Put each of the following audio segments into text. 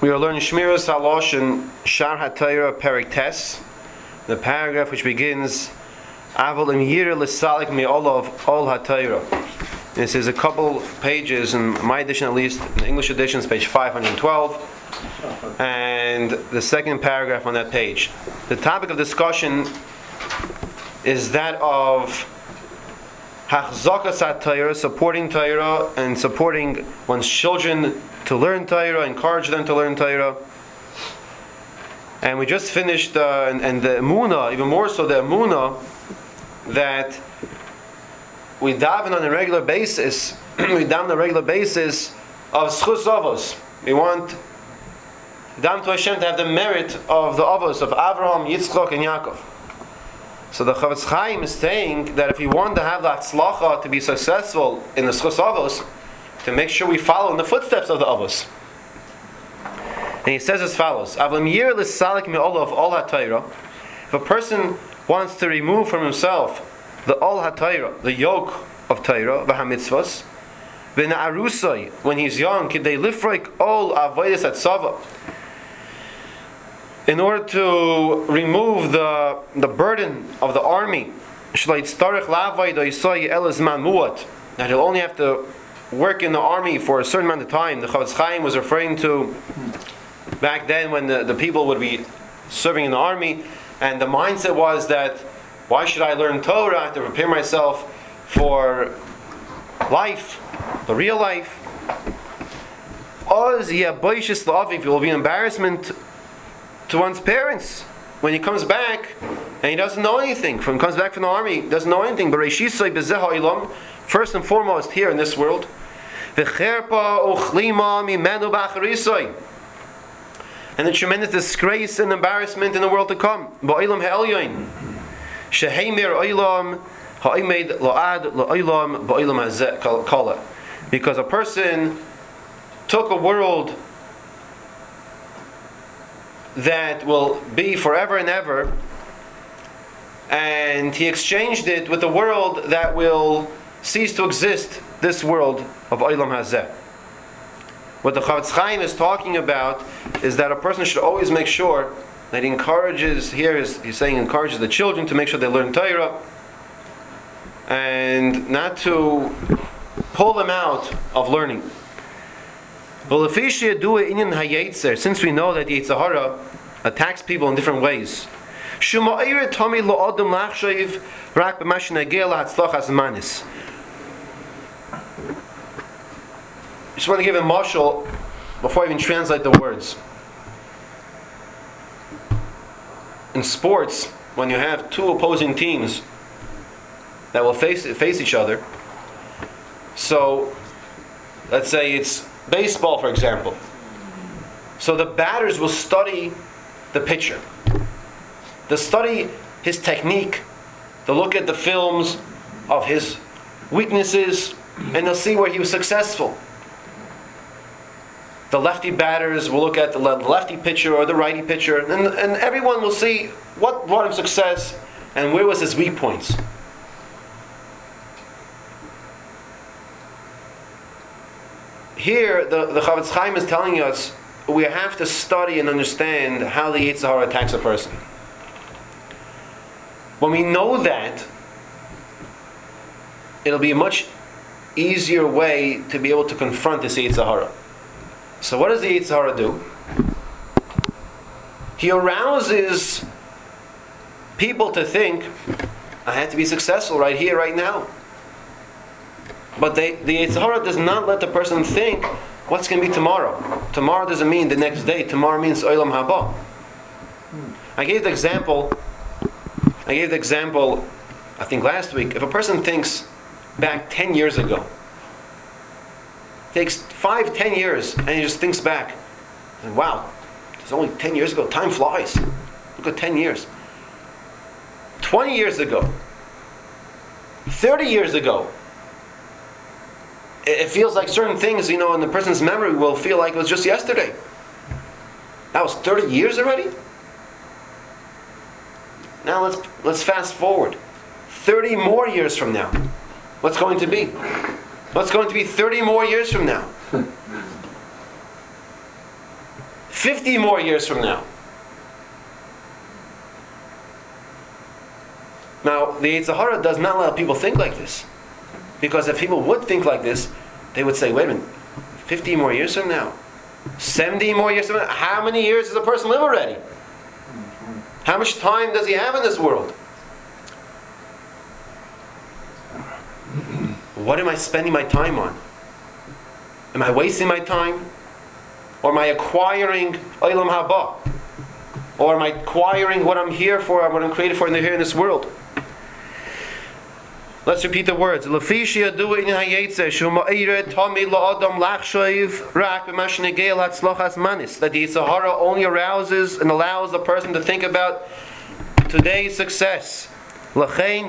We are learning Shmiras Halosh in Shar HaTorah Perek Tes, the paragraph which begins Aval im Yireh L'Salik Me'olav Ol HaTorah. This is a couple pages, in my edition at least, in the English edition it's page 512, and the second paragraph on that page. The topic of discussion is that of Hachzakas HaTorah, supporting Torah and supporting one's children to learn Torah, encourage them to learn Torah. And we just finished, and the Emunah, even more so the Emunah, that we daven on a regular basis, of Schus Avos. We want Dam to Hashem to have the merit of the Avos, of Avraham, Yitzchak, and Yaakov. So the Chavetz Chaim is saying that if we want to have the Hatzlacha to be successful in the Schus Avos, to make sure we follow in the footsteps of the Avos. And he says as follows: if a person wants to remove from himself the Ol HaTorah, the yoke of Torah, v'hamitzvos, v'na'arusai, when he's young, kidei lifroik ol avodas atzava, in order to remove the burden of the army, that he'll only have to work in the army for a certain amount of time. The Chavetz Chaim was referring to back then when the people would be serving in the army, and the mindset was that, why should I learn Torah? I have to prepare myself for life, the real life. It will be an embarrassment to one's parents when he comes back and he doesn't know anything. When he comes back from the army, he doesn't know anything. But first and foremost, here in this world, and the tremendous disgrace and embarrassment in the world to come. Because a person took a world that will be forever and ever, and he exchanged it with a world that will cease to exist, this world of Olam Hazeh. What the Chavetz Chaim is talking about is that a person should always make sure that he encourages, he's saying encourages the children to make sure they learn Torah, and not to pull them out of learning. Since we know that the Yetzer Hara attacks people in different ways, I just want to give a mashal before I even translate the words. In sports, when you have two opposing teams that will face each other, so let's say it's baseball, for example. So the batters will study the pitcher. They'll study his technique. They'll look at the films of his weaknesses, and they'll see where he was successful. The lefty batters will look at the lefty pitcher or the righty pitcher, and everyone will see what brought him success and where was his weak points. Here, the Chavetz Chaim is telling us we have to study and understand how the Yetzer Hara attacks a person. When we know that, it'll be a much easier way to be able to confront this Yetzer Hara. So what does the Yetzer Hara do? He arouses people to think, I have to be successful right here, right now. But the Yetzer Hara does not let the person think what's going to be tomorrow. Tomorrow doesn't mean the next day. Tomorrow means Olam Haba. I gave the example, I think last week. If a person thinks back 10 years ago, takes 5-10 years, and he just thinks back, and wow, it's only 10 years ago. Time flies. Look at 10 years. 20 years ago, 30 years ago, it feels like certain things, in the person's memory will feel like it was just yesterday. That was 30 years already? Now let's fast forward. 30 more years from now. What's going to be? What's going to be 30 more years from now? 50 more years from now. Now, the Yetzer Hara does not let people think like this. Because if people would think like this, they would say, wait a minute, 50 more years from now? 70 more years from now? How many years does a person live already? How much time does he have in this world? What am I spending my time on? Am I wasting my time? Or am I acquiring Olam Haba? Or am I acquiring what I'm here for, what I'm created for here in this world? Let's repeat the words. The Yetzer Hara only arouses and allows the person to think about today's success. That's why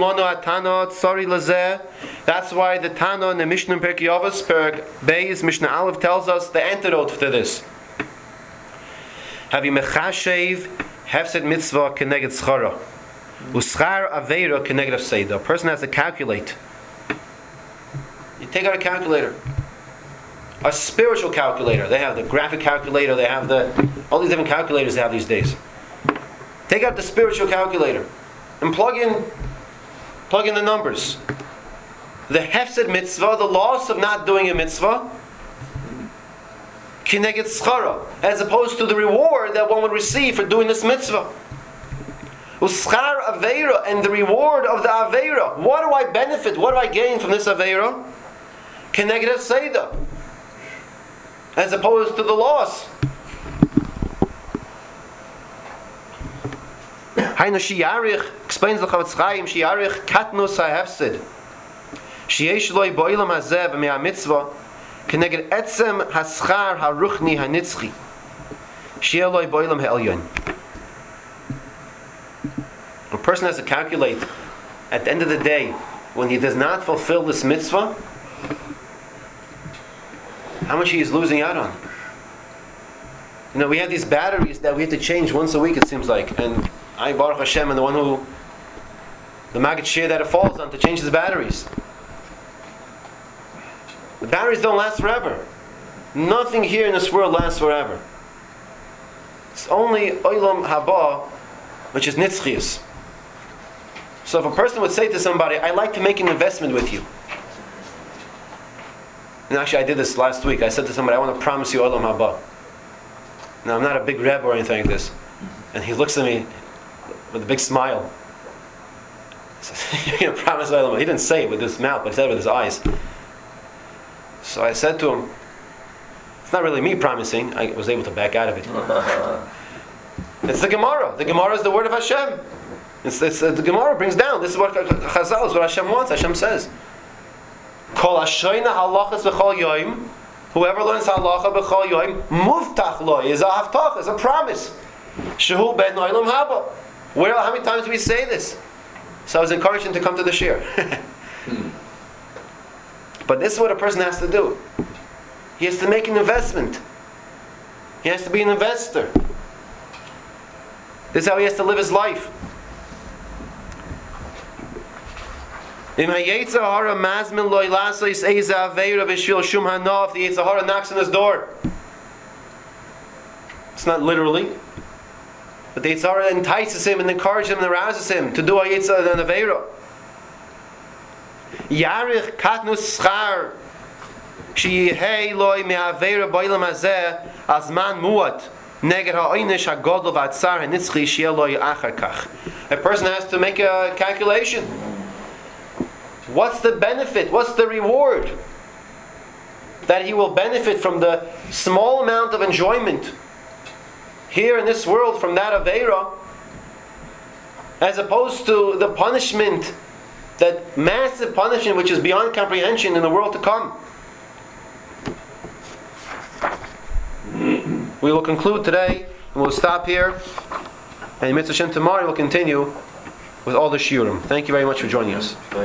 the Tana in the Mishnah Pirkei Avos, Perek Beis, Mishnah Aleph tells us the antidote to this. Havi mechashev hefsed mitzvah keneged schara. Uschar aveira keneged afseida. A person has to calculate. You take out a calculator. A spiritual calculator. They have the graphic calculator. They have all these different calculators they have these days. Take out the spiritual calculator and plug in the numbers. The hefsed mitzvah, the loss of not doing a mitzvah, kineged schara, as opposed to the reward that one would receive for doing this mitzvah. Uschar aveira, and the reward of the aveira. What do I benefit? What do I gain from this aveira? Kineged seida, as opposed to the loss. Hainu shiarich explains the Chavetz Chaim. Shiarich katnus hahefsed. Sheyesh loy bo'ilam hazeh v'mei mitzvah keneged etzem haschar haruchni hanitzchi. Sheyeh loy bo'ilam ha'elyon. A person has to calculate at the end of the day when he does not fulfill this mitzvah, how much he is losing out on. You know, we have these batteries that we have to change once a week, it seems like, and I, Baruch Hashem, am the one who, the Maggid Shir that it falls on to change his batteries. The batteries don't last forever. Nothing here in this world lasts forever. It's only Olam Haba, which is Nitzchias. So if a person would say to somebody, I'd like to make an investment with you. And actually I did this last week. I said to somebody, I want to promise you Olam Haba. Now I'm not a big Rebbe or anything like this. And he looks at me with a big smile. He says, you're going to promise Olam Haba. He didn't say it with his mouth, but he said it with his eyes. So I said to him, it's not really me promising. I was able to back out of it. It's the Gemara. The Gemara is the word of Hashem. The Gemara brings down. This is what Chazal is, what Hashem wants. Hashem says, Kol Hashoyna halachas b'chol yoyim. Whoever learns halacha b'chol yoyim, muftach lo, is a haftach, is a promise. Shehu ben olam haba. How many times do we say this? So I was encouraging him to come to the shir. But this is what a person has to do. He has to make an investment. He has to be an investor. This is how he has to live his life. If the Yetzer Hara knocks on his door, it's not literally, but the Yetzer Hara entices him and encourages him and arouses him to do a Yetzer and Aveira. Yarich katnus schar sheyehei loy me'aveira b'olam hazeh azman muat neged ha'oinish hagodol v'atzar hanitzchi sheyeh loy achar kach. A person has to make a calculation. What's the benefit? What's the reward? That he will benefit from the small amount of enjoyment here in this world from that Aveira, as opposed to the punishment, that massive punishment which is beyond comprehension in the world to come. We will conclude today, and we'll stop here. And Mitzvah Shem tomorrow will continue with all the shiurim. Thank you very much for joining us.